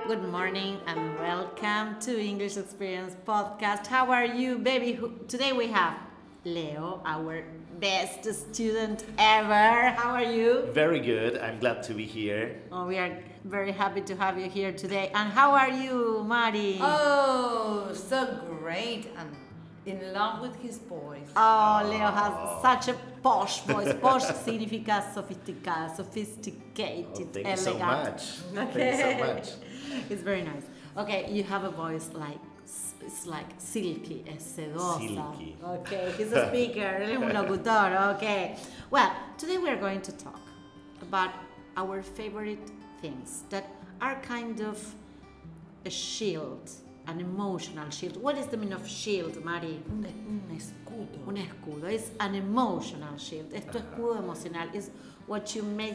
Good morning and welcome to English Experience Podcast. How are you, baby? Today we have Leo, our best student ever. How are you? Very good. I'm glad to be here. Oh, we are very happy to have you here today. And how are you, Mari? Oh, so great. And in love with his voice. Oh, Leo has such a posh voice. Posh significa sofisticada, sophisticated, Thank you so elegant. much. Thank you so much. It's very nice. Okay, you have a voice like it's like silky, es sedosa. Silky. Okay, he's a speaker, él es un locutor. Okay. Well, today we are going to talk about our favorite things that are kind of a shield, an emotional shield. What is the meaning of shield, Mari? Un escudo. Un escudo. It's an emotional shield. Es tu escudo emocional. Is what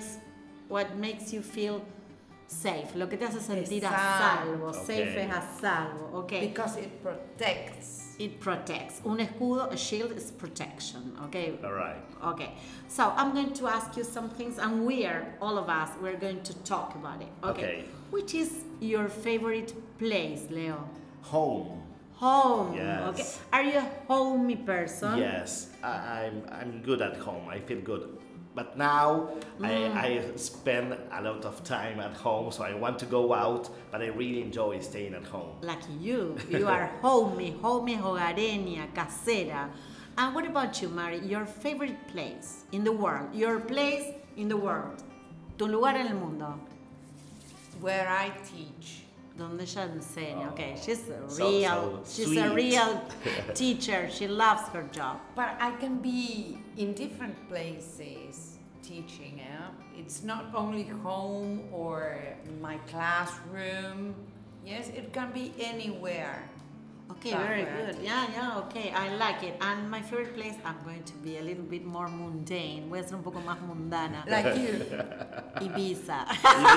makes you feel safe. Lo que te hace sentir a salvo. Exacto. Safe es a salvo. Okay. Because it protects. It protects. Un escudo, a shield is protection. Okay. All right. Okay. So I'm going to ask you some things, and all of us, we're going to talk about it. Okay. Which is your favorite place, Leo? Home. Home. Yes. Okay. Are you a homey person? Yes, I'm good at home. I feel good. But now I spend a lot of time at home, so I want to go out, but I really enjoy staying at home. Like you. You are homey, hogareña, casera. And what about you, Mari? Your favorite place in the world? Your place in the world. Tu lugar en el mundo. Where I teach. Donde ella enseña. Okay, she's a So a sweet. real teacher. She loves her job. But I can be in different places teaching. It's not only home or my classroom. Yes, it can be anywhere. Okay, That very way. good. Yeah, okay, I like it. And my favorite place, I'm going to be a little bit more mundane. Voy a ser un poco más mundana. Like you. Ibiza.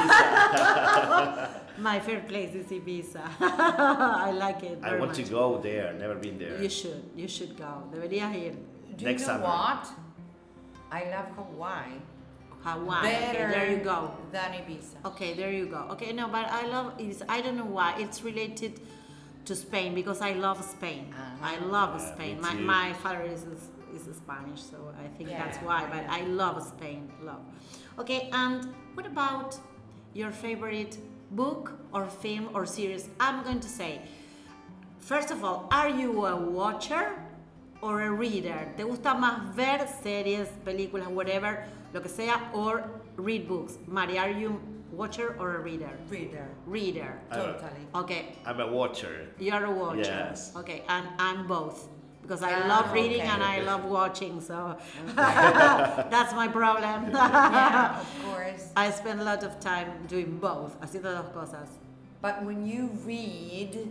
Ibiza. My favorite place is Ibiza. I like it I very want much. to go there. Never been there. You should go. Deberías ir. Do Next you know summer. what? I love Hawaii. Hawaii. Better Okay, there you go. than Ibiza. Okay, there you go. Okay, no, but I love Ibiza. I don't know why. It's related to Spain because I love Spain. I love Spain. me too. My father is Spanish, so I think that's Yeah, why. But I love Spain. Love. Okay, and what about your favorite book or film or series? I'm going to say, first of all, are you a watcher or a reader? ¿Te gusta más ver series, películas, whatever, lo que sea, or read books? Mari, are you watcher or a reader? Reader. Reader. Totally. Okay, I'm a watcher. you're a watcher. Yes. Okay, and I'm both. Because I love reading okay. and I love watching, so that's my problem. Yeah, of course. I spend a lot of time doing both, haciendo dos cosas. But when you read,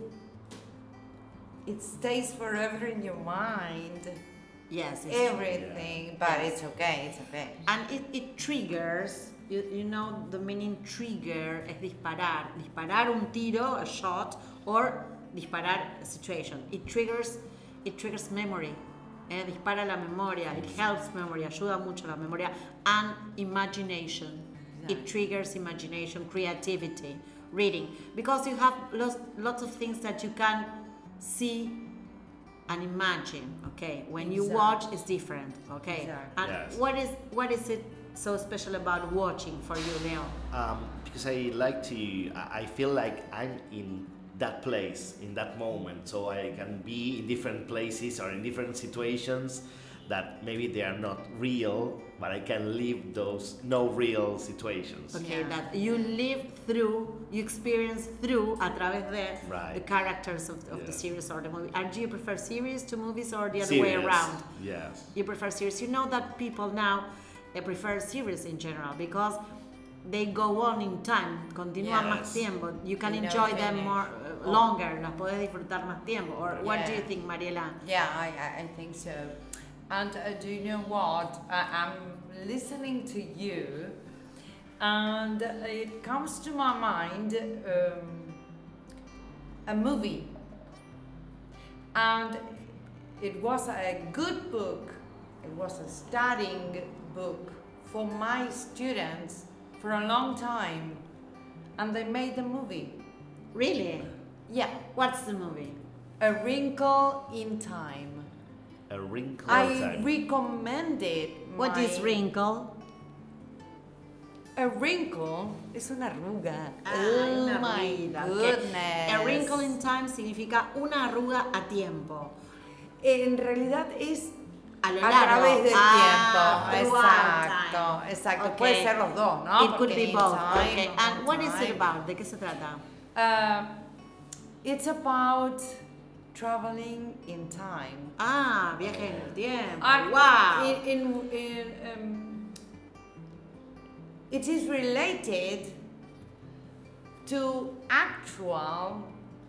it stays forever in your mind. Yes, it's true. Everything, but it's okay, it's okay. And it triggers, you know the meaning trigger es disparar. Disparar un tiro, a shot, or disparar a situation. It triggers memory. Dispara la memoria, it helps memory, ayuda mucho la memoria, and imagination. It triggers imagination, creativity, reading. Because you have lots of things that you can see and imagine. Okay, when you watch, it's different. Okay, Exactly. and Yes. what is it so special about watching for you, Leo? Because I feel like I'm in that place, in that moment, so I can be in different places or in different situations that maybe they are not real, but I can live those no real situations. Okay, Yeah. that you live through, you experience through a través de Right. the characters of the Yeah. series or the movie. And do you prefer series to movies or the other way Serious. around? Yes. You prefer series. You know that people now prefer series in general because they go on in time, continúan Yes. más tiempo. You can They enjoy never them finish. more longer, las podés disfrutar más tiempo. Or what do Yeah. you think, Mariela? Yeah, I think so. And do you know what? I'm listening to you, and it comes to my mind a movie. And it was a good book, it was a studying book for my students for a long time, and they made a movie. Really? Yeah, What's the movie? A Wrinkle in Time. A Wrinkle I in Time. recommended. What is wrinkle? A wrinkle es una arruga. Una my arruguita, ok. goodness. A wrinkle in time significa una arruga a tiempo. En realidad es A lo a largo. través del tiempo. Throughout Exacto, time. exacto. Ok. Puede ser los dos, ¿no? It could Porque be in both. time, Okay. on And what is it time. about? ¿De qué se trata? It's about traveling in time. Ah, viaje en el tiempo. And Wow. It is related to actual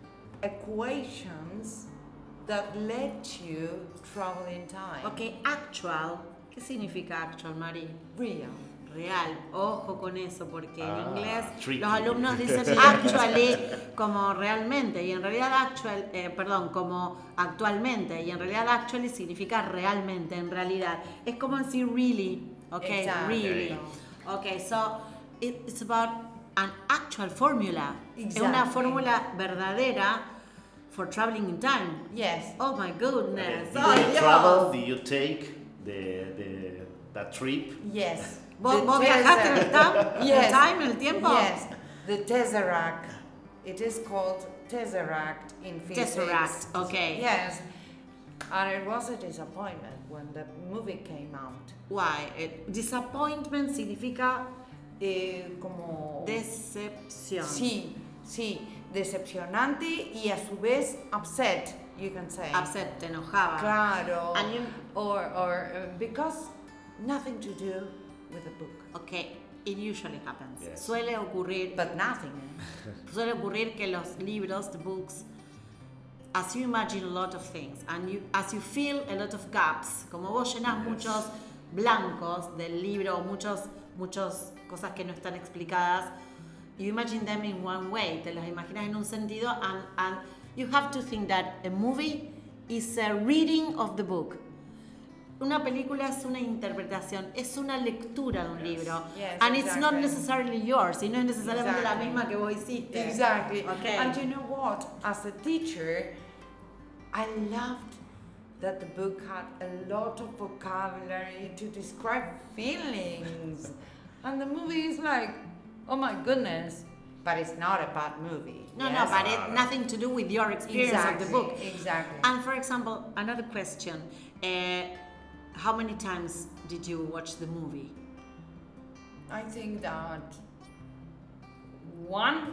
equations that let you travel in time. Ok, actual. ¿Qué significa actual, Mari? Real. Real. Ojo con eso, porque en inglés tricky. los alumnos dicen actually como realmente, y en realidad como actualmente, y en realidad actually significa realmente, en realidad. Es como decir really, ok, Exactly. really. Ok, so it's about an actual formula. Es una Exactly. fórmula verdadera for traveling in time. Yes. Oh my goodness. Did Oh, you Dios. travel? Did you take that trip? Yes. ¿Vos The viajaste en el Tesseract. Yes. time, en el tiempo? Yes. The Tesseract. It is called Tesseract in physics. Tesseract, okay. Yes. And it was a disappointment when the movie came out. Why? Disappointment significa Como... decepción. Sí, sí. Decepcionante y a su vez upset, you can say. Upset, te enojaba. Claro. And you- Or because nothing to do with the book. Okay, it usually happens. Yes. Suele ocurrir, But nothing. suele ocurrir que los libros, the books, as you imagine a lot of things and as you fill a lot of gaps, como vos llenas muchos blancos del libro, muchas cosas que no están explicadas, you imagine them in one way, te las imaginas en un sentido, and you have to think that a movie is a reading of the book. Una película es una interpretación, es una lectura de un libro. Yes, And it's not exactly. necessarily yours, y no es necesariamente la Exactly. misma que vos hiciste. Exactly. Okay. And you know what? As a teacher, I loved that the book had a lot of vocabulary to describe feelings. And the movie is like, oh my goodness. But it's not a bad movie. No, yes? but it's nothing to do with your experience Exactly, of the book. exactly. And for example, another question. How many times did you watch the movie? I think that 1.5.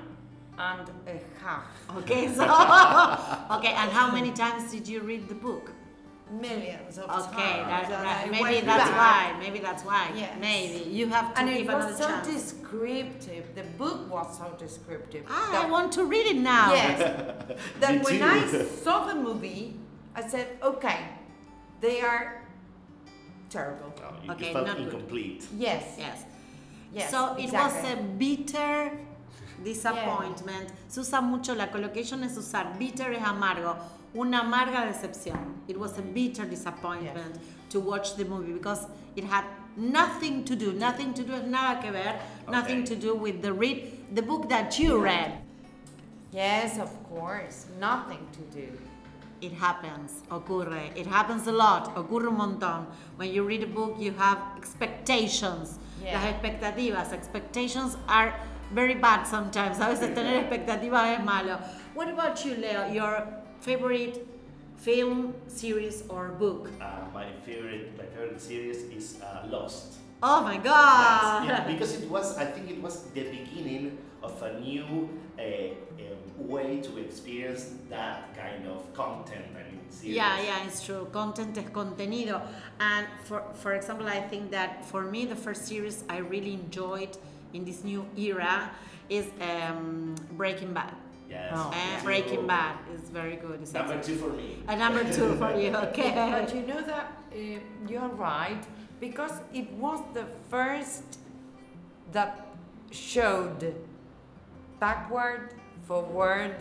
Okay, so okay, and how many times did you read the book? Millions of Okay, times. And I maybe went that's back. why. Maybe that's why. Yes. Maybe you have to And give it another was so chance. descriptive. The book was so descriptive. I that- want to read it now. Yes. That Me when too. I saw the movie, I said, okay, they are terrible. No, you Okay, felt not good. incomplete. Yes. Yes. Yes. So exactly. it was a bitter disappointment. Se usa mucho, la collocation es usar, bitter es amargo, una amarga decepción. It was a bitter disappointment to watch the movie because it had nothing to do, nada que ver, nothing to do with the book that you read. Yes, of course. Nothing to do. It happens, ocurre. It happens a lot, ocurre un montón. When you read a book, you have expectations. Yeah. Las expectativas. Expectations are very bad sometimes. A veces tener expectativas es malo. What about you, Leo? Your favorite film, series, or book? My favorite series is Lost. Oh my God! Yeah, because I think it was the beginning of a new way to experience that kind of content. I mean, series. Yeah, it's true. Content es contenido. And for example, I think that for me, the first series I really enjoyed in this new era is Breaking Bad. Yes. Oh. me too. Breaking Bad is very good. It's Number excellent. 2 for me. A number 2 for you, okay? But you know that you're right, because it was the first that showed backward, forward,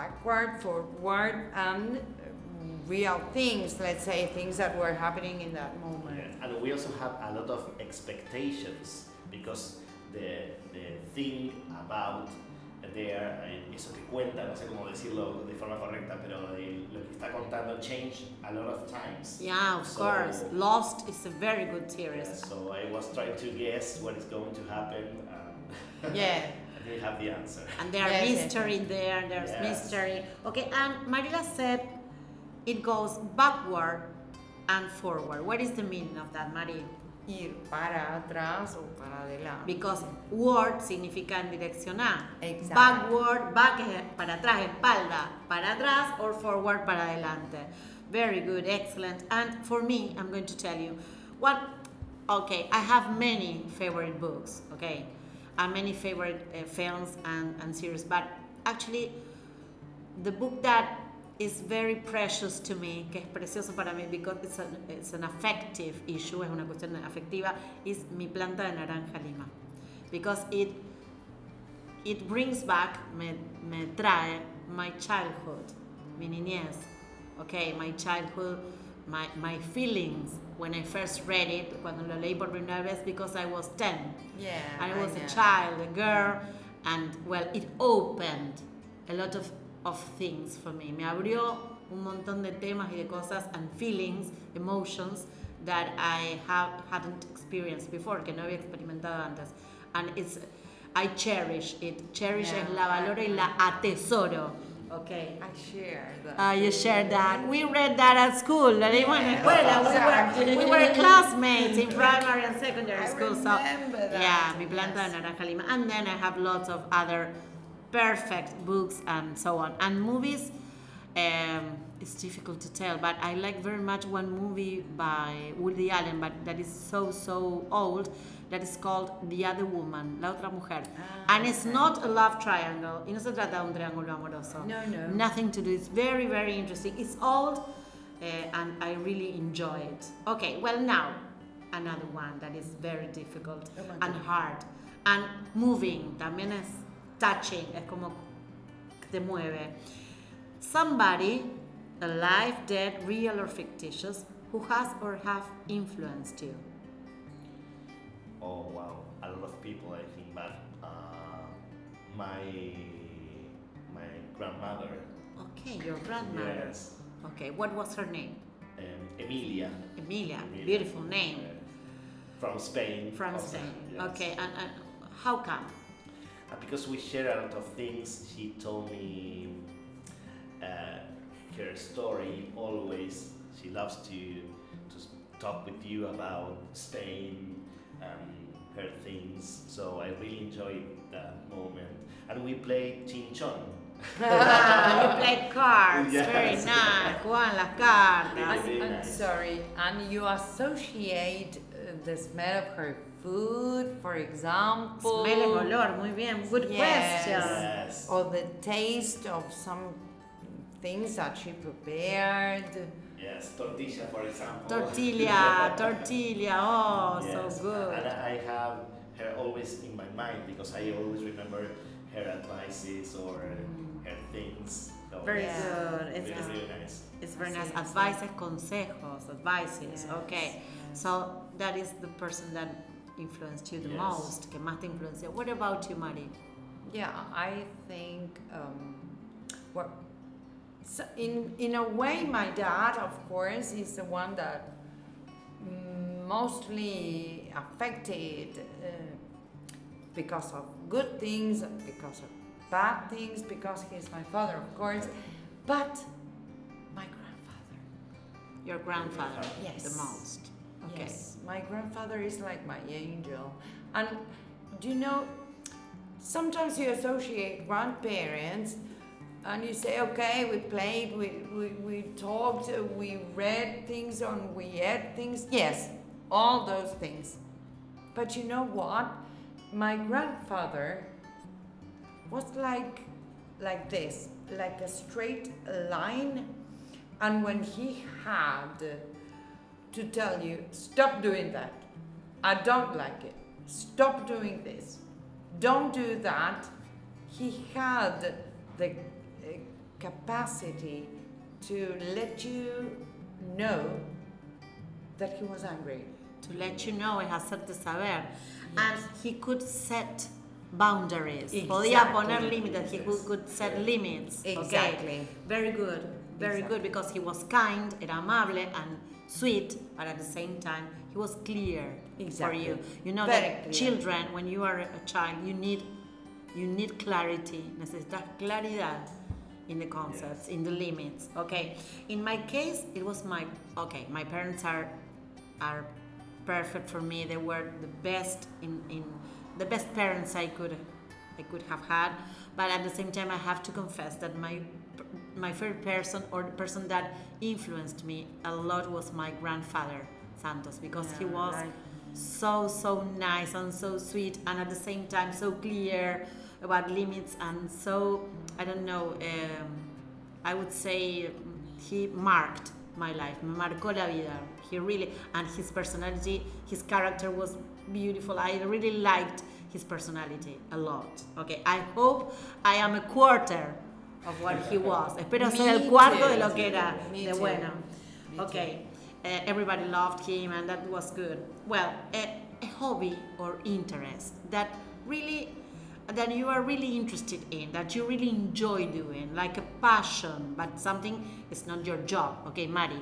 and real things, let's say, things that were happening in that moment. Yes. And we also have a lot of expectations because the thing about there, eso que cuenta, no sé cómo decirlo de forma correcta, pero lo que está contando changed a lot of times. Yeah, of course. Lost is a very good series. Yeah, so I was trying to guess what is going to happen. Yeah. I didn't have the answer. And there's Yes, mystery there, there's Yes. mystery. Okay, and Marila said it goes backward and forward. What is the meaning of that, Mari? Ir para atrás o para adelante. Because word significa en dirección A. Exacto. Backward, back es para atrás, espalda, para atrás, or forward, para adelante. Very good, excellent. And for me, I'm going to tell you okay, I have many favorite books, okay, and many favorite films and series, but actually, the book that is very precious to me, que es precioso para mí, because it's an affective issue, es una cuestión afectiva, is Mi planta de naranja lima. Because it brings back, me trae my childhood, mi niñez, okay, my childhood, my feelings when I first read it, cuando lo leí por primera vez, because I was 10. Yeah. And I was know. a child, a girl, and well, it opened a lot of things for me. Me abrió un montón de temas y de cosas and feelings, emotions that I hadn't experienced before, que no había experimentado antes. And I cherish it. Cherish Yeah. es la valoro y la atesoro. Okay. I share that. You shared that. We read that at school. La leímos en la escuela. Exactly. We were classmates in primary and secondary I school. remember that. Yeah, Mi planta Yes. de naranja lima. And then I have lots of other perfect books and so on. And movies, it's difficult to tell, but I like very much one movie by Woody Allen, but that is so old, that is called The Other Woman, La Otra Mujer. And it's not a love triangle. Y no se trata de un triángulo amoroso. No. Nothing to do. It's very, very interesting. It's old, and I really enjoy it. Okay, well now, another one that is very difficult Oh my and goodness. hard. And moving, también es touching, es como que te mueve. Somebody, alive, dead, real or fictitious, who has or have influenced you. Oh wow, a lot of people I think, but my grandmother. Okay, your grandmother. Yes. Okay, what was her name? Emilia. Emilia, beautiful name. From Spain. From also, Spain. yes. Okay, and how come? Because we share a lot of things, she told me her story always. She loves to talk with you about Spain and her things. So I really enjoyed that moment. And we played Chinchon. You play cards, Yes. very nice. Juan, las cartas. Really I'm nice. sorry, and you associate the smell of her food, for example, Smell es olor, muy bien. Good Yes. question. Yes. or the taste of some things that she prepared. Yes, tortilla, for example. Tortilla, oh, Yes. so good. And I have her always in my mind because I always remember her advices or her things. So Very Yeah. good. It's really nice. It's very nice. Yes. Advices, consejos, advices. Yes. Okay. So that is the person that influenced you the Yes. most, que más te influenció. What about you, Mari? Yeah, I think well, so in a way, my dad, of course, is the one that mostly affected because of good things, because of bad things, because he's my father, of course, but my grandfather. Your grandfather. Yes. The most. Okay. Yes, my grandfather is like my angel. And do you know, sometimes you associate grandparents and you say, okay, we played, we talked, we read things and we ate things. Yes, all those things. But you know what? My grandfather was like this, like a straight line. And when he had to tell you, stop doing that, I don't like it, stop doing this, don't do that, he had the capacity to let you know that he was angry. To let you know, es hacerte saber. And he could set boundaries. Podía Exactly. poner límites. He could set limits. Exactly. Okay. Very good. Very good, because he was kind, era amable and sweet, but at the same time he was clear Exactly. for you. You know Very that clear. children, when you are a child, you need clarity. Necesitas claridad in the concepts, in the limits. Okay. In my case, it was my parents are perfect for me. They were the best in the best parents I could have had. But at the same time, I have to confess that my favorite person, or the person that influenced me a lot, was my grandfather Santos, because he was so nice and so sweet, and at the same time so clear about limits, and so I don't know. I would say he marked my life. Me marcó la vida. He really, and his personality, his character was beautiful. I really liked his personality a lot. Okay, I hope I am a quarter of what he was. Espero ser el cuarto de lo que era de bueno. Okay, everybody loved him, and that was good. Well, a hobby or interest that you are really interested in, that you really enjoy doing, like a passion, but something is not your job. Okay, Mari.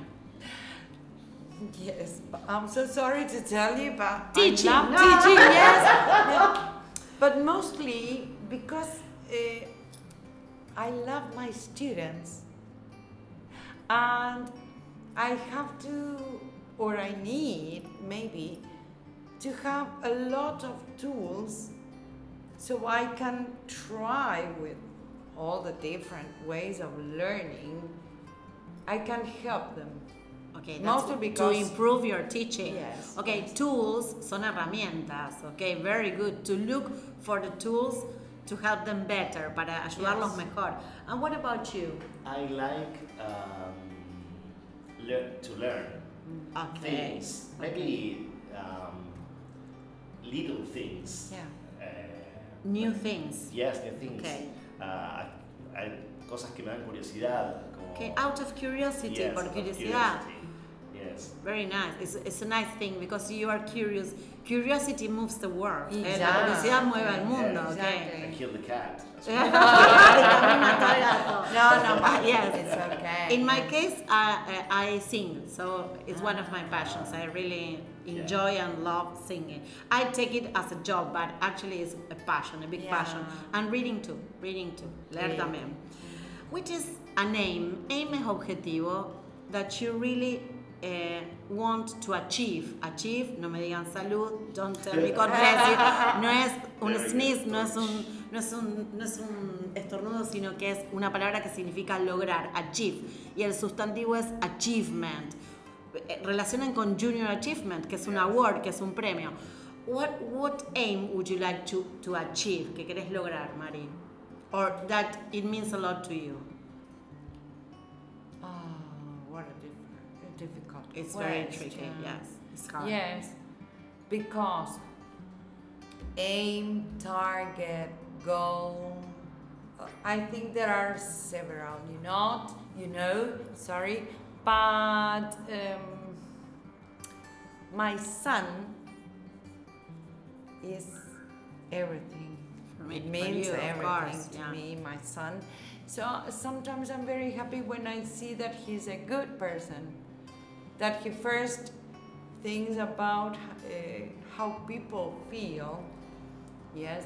Yes, but I'm so sorry to tell you, but Teaching. I love teaching. Yes, yeah. But mostly because I love my students, and I have to, or I need maybe, to have a lot of tools so I can try with all the different ways of learning. I can help them. Okay, Mostly to because improve your teaching. Yes, Okay, yes. tools son herramientas. Okay, very good. To look for the tools to help them better, para ayudarlos Yes. mejor. And what about you? I like to learn Okay. things, maybe little things. yeah. New things. Yes, new things. Okay. Hay cosas que me dan curiosidad. Como, Okay, out of curiosity, yes, por out of curiosidad. curiosity. Yes. Very nice. It's a nice thing because you are curious. Curiosity moves the world. La Exactly. curiosidad mueve al mundo. Yes. Okay. I killed the cat. That's También mató al gato. No, but Yes. it's okay. In my case, I sing, so it's one of my passions. I really enjoy and love singing. I take it as a job, but actually it's a passion, a big Yeah. passion. And reading too. Leer Sí. también. Which is a name. Aim es objetivo that you really want to achieve. Achieve, no me digan salud, don't tell me God bless you. No es un Very sneeze, good. no es un estornudo, sino que es una palabra que significa lograr, achieve. Y el sustantivo es achievement. Relacionan con junior achievement, que es un award, que es un premio. What aim would you like to achieve? ¿Qué querés lograr, Mari? Or that it means a lot to you? Oh, what a difficult It's very question. tricky, yes. It's hard. Yes, because aim, target, goal. I think there are several. Sorry, but my son is everything. For It means you, of everything course, to yeah. me, my son. So sometimes I'm very happy when I see that he's a good person, that he first thinks about how people feel. Yes.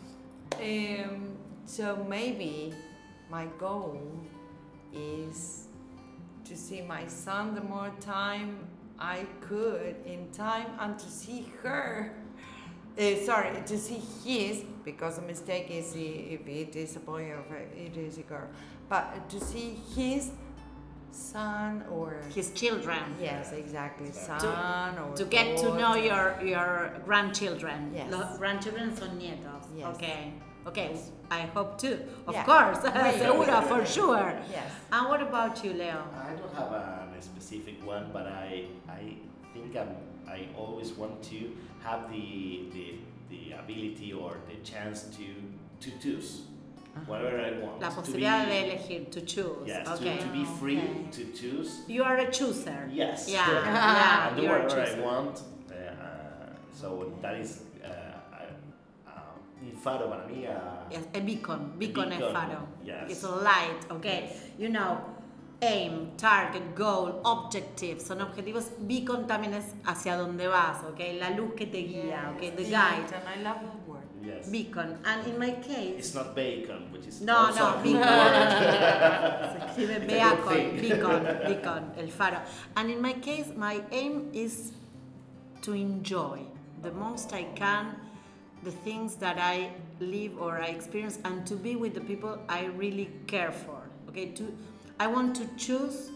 So maybe my goal is to see my son the more time I could in time, and to see her. To see his, because the mistake is if it is a boy or it is a girl, but to see his son or His children. yes, exactly, son or To get to know daughter. your grandchildren. Yes. Los grandchildren son nietos. Yes. Okay, I hope too. Of Yeah. course, Right. seguro, for sure. Yes. And what about you, Leo? I don't have a specific one, but I think I always want to have the ability or the chance to choose whatever I want. La To posibilidad be- de elegir, to choose. Yes, Okay. to be free Okay. to choose. You are a chooser. Yes. Yeah, yeah. and do you are a whatever I chooser. want. So that is in faro para mí. Yes, a beacon. Beacon es beacon, faro. yes. It's a light, okay? You know, aim, target, goal, objective, son objetivos. Beacon también es hacia dónde vas, okay? La luz que te guía, okay? The guide. And I love the word. Yes. Beacon. And in my case... It's not bacon, which is No, also no, a good beacon. word. Se escribe It's a good beacon, thing. beacon, el faro. And in my case, my aim is to enjoy the most I can the things that I live or I experience, and to be with the people I really care for. Okay, I want to choose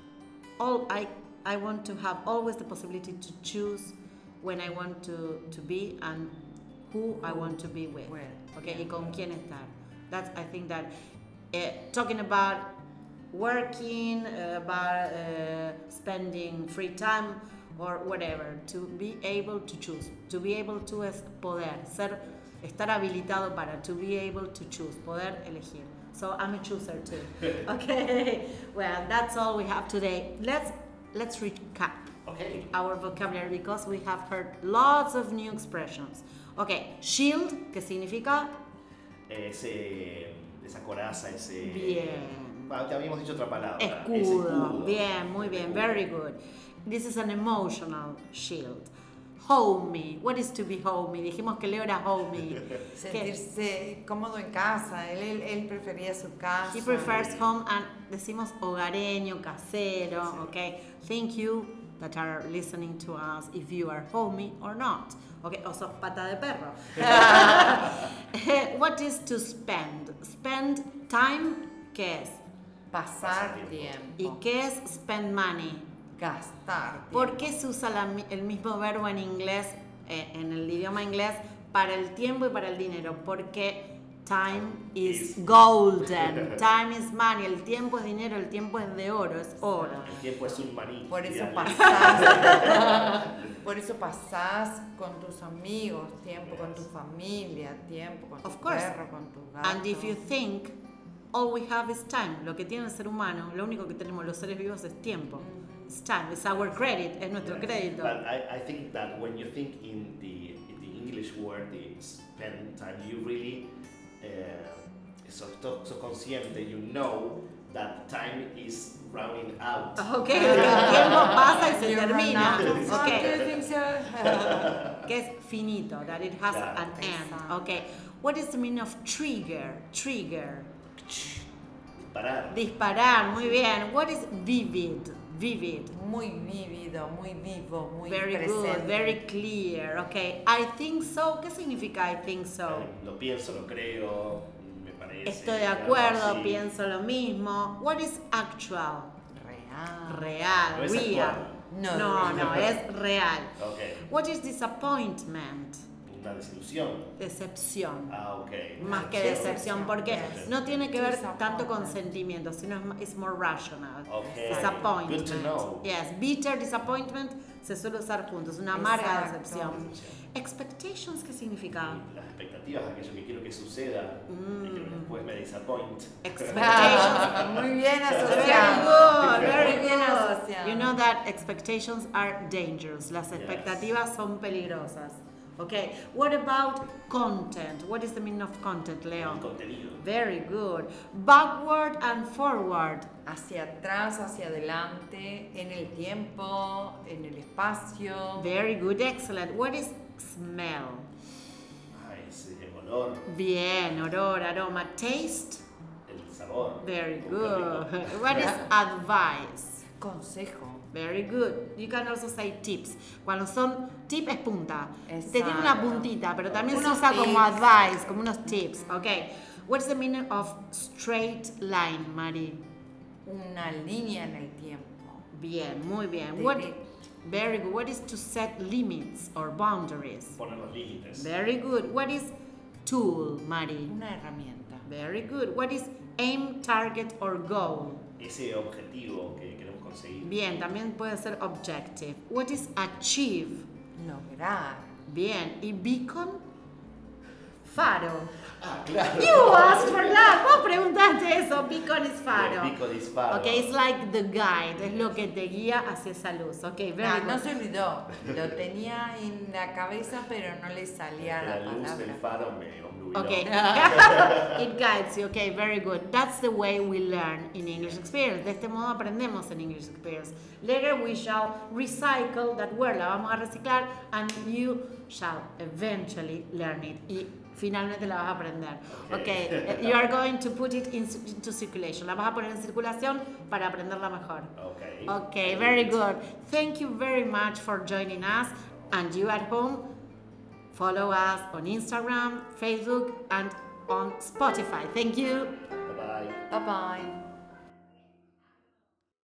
I want to have always the possibility to choose when I want to be and who I want to be with. Where, Okay, yeah. y con quién estar. That's, I think that talking about working, about spending free time or whatever, to be able to choose, to be able to estar habilitado para, to be able to choose, poder elegir. So I'm a chooser too. Okay, well, that's all we have today. Let's recap Okay. our vocabulary because we have heard lots of new expressions. Okay, shield, que significa Esa coraza, ese. bien. Te habíamos dicho otra palabra. Escudo. Ese escudo. Bien, muy bien, Escudo. very good. This is an emotional shield. Homey. What is to be homey? Dijimos que Leo era homey. ¿Qué? Sentirse cómodo en casa. Él prefería su casa. He prefers home and decimos hogareño, casero, Sí. okay? Thank you that are listening to us if you are homey or not. Okay, o sos pata de perro. What is to spend? Spend time, ¿qué es? Pasar Pasar tiempo. ¿Y qué es spend money? Gastar tiempo. ¿Por qué se usa el mismo verbo en inglés, en el idioma inglés, para el tiempo y para el dinero? Porque time is golden, time is money, el tiempo es dinero, el tiempo es de oro, es oro. El tiempo es un maní. Por eso Dígale. pasás con tus amigos, tiempo con tu familia, tiempo con tu Of course. perro, con tu gato. And if you think, all we have is time. Lo que tiene el ser humano, lo único que tenemos los seres vivos es tiempo. It's time, it's our credit, es nuestro crédito. But I think that when you think in the English word, the spend time, you really sos consciente, you know that time is running out. Ok, que el tiempo pasa y se You run termina. out of time, do you Ok, think so? que es finito, that it has Claro. an end. Exacto. Ok, what is the meaning of trigger? Trigger. Disparar. Disparar, muy bien. What is vivid? Vivid. Muy vívido, muy vivo, muy Very presente. good, very clear. Ok, I think so. ¿Qué significa I think so? Lo pienso, lo creo, me parece. Estoy de algo acuerdo, así. pienso lo mismo. What is actual? Real. Real, No es real. actual. No, es real. Ok, What is disappointment? una desilusión. Decepción. Ah, ok. Más que decepción, porque Yes. no tiene que ver Disappointment. tanto con sentimientos, sino es more rational. Okay. Disappointment. Good to know. Yes, bitter disappointment se suele usar juntos, una amarga Exacto. decepción. Decepción. Expectations, ¿qué significa? Y las expectativas, aquello que quiero que suceda y que después me disappoint. Expectations. Muy bien Very asociado. good, very Muy bien good. asociado. You know that expectations are dangerous. Las expectativas son peligrosas. Okay. What about content? What is the meaning of content, El Leo? contenido. Very good. Backward and forward. Hacia atrás, hacia adelante, en el tiempo, en el espacio. Very good. Excellent. What is smell? Ah, ese olor, Bien. Olor, aroma. Taste. el sabor. Very Qué good. rico. What is advice? Consejo. Very good. You can also say tips. Cuando son tip es punta. Exacto. Te tiene una puntita, pero también se Unos usa como tips. advice, como unos tips. Okay. What's the meaning of straight line, Mari? Una línea en el tiempo. Bien, muy bien. What? Derecho. Very good. What is to set limits or boundaries? Poner los límites. Very good. What is tool, Mari? Una herramienta. Very good. What is aim, target or goal? Ese objetivo que queremos conseguir. Bien, también puede ser objective. What is achieve? Lograr. Bien. ¿Y beacon? Faro. Ah, claro. You asked for that. Vos preguntaste eso. Beacon is faro. Beacon is faro. Okay, it's like the guide. Es lo que te guía hacia esa luz. Okay, very No good. se olvidó. Lo tenía en la cabeza, pero no le salía La la luz del palabra. faro me obnubiló. Okay. It guides you. Okay, very good. That's the way we learn in English Experience. De este modo aprendemos en English Experience. Later we shall recycle that word. La vamos a reciclar and you shall eventually learn it. Y finalmente la vas a aprender. Okay. You are going to put it into circulation. La vas a poner en circulación para aprenderla mejor. Okay. Okay, very good. Thank you very much for joining us. And you at home, follow us on Instagram, Facebook, and on Spotify. Thank you. Bye-bye. Bye bye.